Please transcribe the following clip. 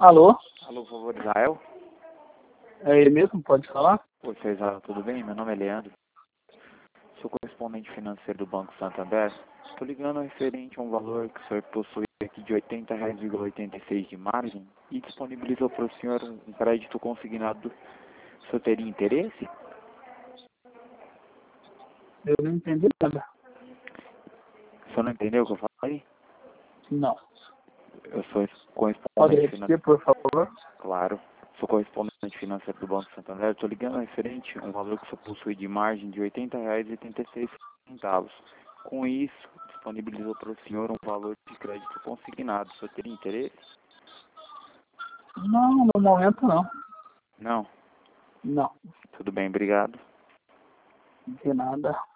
Alô? Alô, por favor, Israel? É ele mesmo? Pode falar? Oi, seu Israel, tudo bem? Meu nome é Leandro. Sou correspondente financeiro do Banco Santander. Estou ligando referente a um valor que o senhor possui aqui de R$ 80,86 de margem e disponibilizou para o senhor um crédito consignado. O senhor teria interesse? Eu não entendi nada. O senhor não entendeu o que eu falei? Não. Eu sou Pode correspondente repetir, financeiro. por favor? Claro. Sou correspondente financeiro do Banco Santander. Estou ligando referente a um valor que o senhor possui de margem de R$ 80,86. Com isso, disponibilizou para o senhor um valor de crédito consignado. O senhor teria interesse? Não, no momento não. Não? Não. Tudo bem, obrigado. De nada.